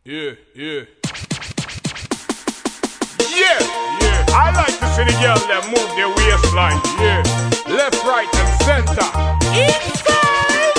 Yeah, yeah. Yeah, yeah. I like to see the girls that move their waistline. Yeah. Left, right, and center. Inside.